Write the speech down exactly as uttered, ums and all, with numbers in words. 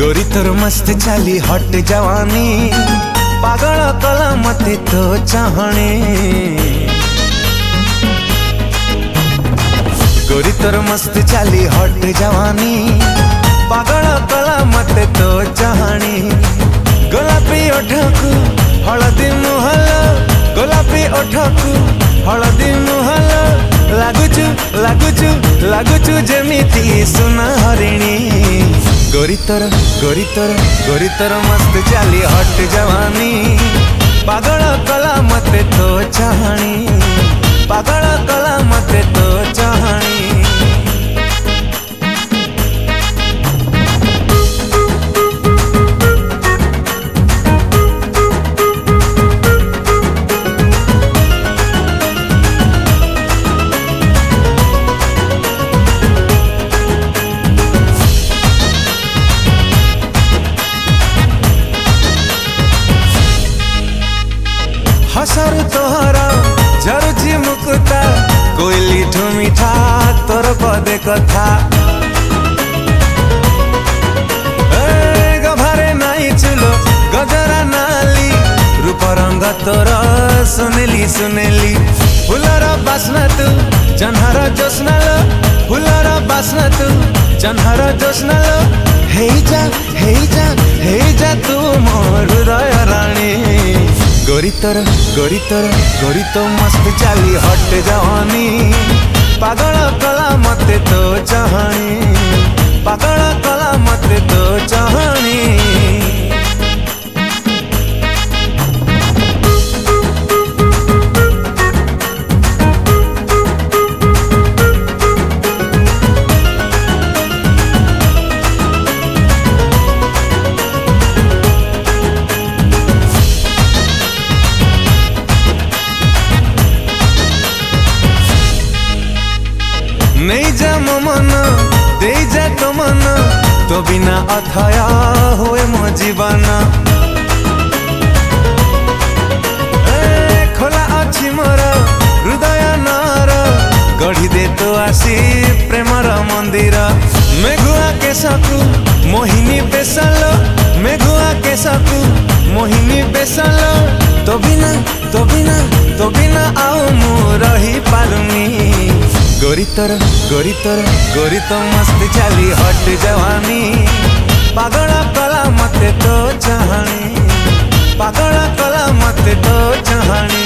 गोरी तोर मस्त चाली हट जवानी, पागल कला मते तो चाहनी। गोरी तोर मस्त चाली हट जवानी, पागल कला मते तो चाहनी। गोलापी ओठकू हलदी मुहल, गोलापी ओठकू हलदी मुहल, लागुचु लागुचु लागुचु जेमिति सुना हरिणी। गोरी तोर गोरी तोर गोरी तोर मस्त चाली हट जवानी, पागल कला मते तो चाहनी, पागल कला मते तो चाहनी। हसर तोहरा झरुची मुकुता, कोइली ठुमिठा तोर पदे कथा। गभारे नाई चुलो गजरा नाली, रूप रंग तोर सुनेली सुनेली। फुलर बास्ना तू जन्हर जोस्ना लो, फुलर बास्ना तू जन्हर जोस्ना लो। हेई जा हेई जा हेई जा तू मोर हृदय रानी। गोरी तोर गोरी तोर गोरी तो मस्त चाली हट जवानी, पागल कला मते तो चाहनी, पागल कला मते तो चाहनी। नहीं जा मो मन दे जा तो मन, तो बिना अथया हुए मो जीवन। खोला अच्छी मोर हृदय नार, गढ़ी दे तो आसी प्रेमर मंदिर। मेघुआ के सकू मोहिनी बेसल, मेघुआ के सकू मोहिनी बेसल। तो बिना तो बिना तो बिना आओ मु रही पारुनी। गोरी तोर गोरी तोर गोरी तो मस्त चाली हट जवानी, पागल कला मते तो चाहनी, पागल कला मते तो चाहनी।